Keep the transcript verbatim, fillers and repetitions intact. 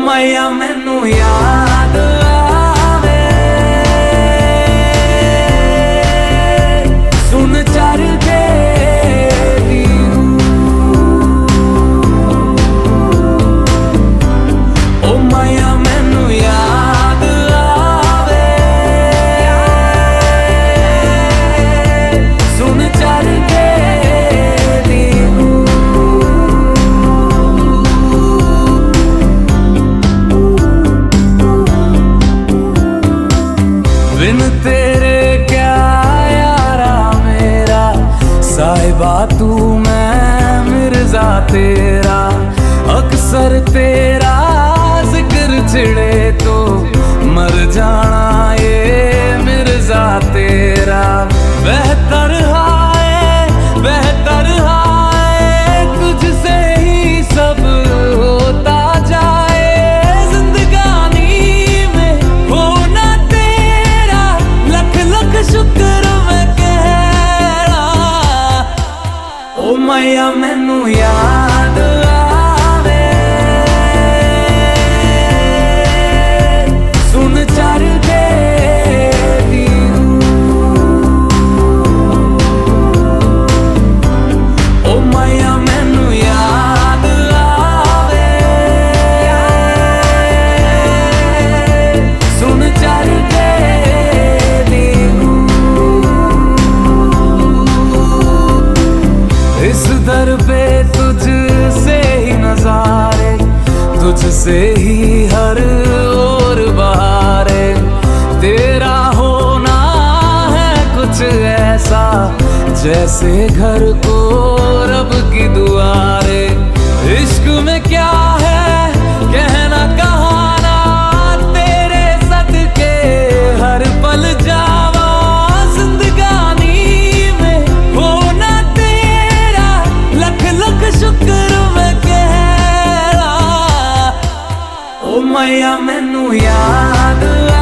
मैया मैनू याद आवे सुन चरखे दी ओ मैया मैनू याद आवे सुन चरखे बिन तेरे क्या यारा मेरा साहिबा तू मैं मिर्जा तेरा अक्सर तेरा जिक्र छिड़े तो मर जाना ये मिर्जा तेरा बेहतर हाय बेहतर हाय तुझसे ही सब होता जाए जिंदगानी में होना तेरा लख लख शुक्र मैं कह रहा ओ मैया मैनू याद आवे सुन चरखे दी ओ मैया मैनू याद आवे सुन चरखे दी इस दर पे तुझसे ही नजारे तुझसे ही हर ओर बहारे तेरा होना है कुछ ऐसा जैसे घर को रब की दुआरे इश्क में क्या है कहना कहाना तेरे सदके हर पल जावा जिंदगानी में होना तेरा लख लख शुक्र मैं कह रहा ओ मैया मैनू याद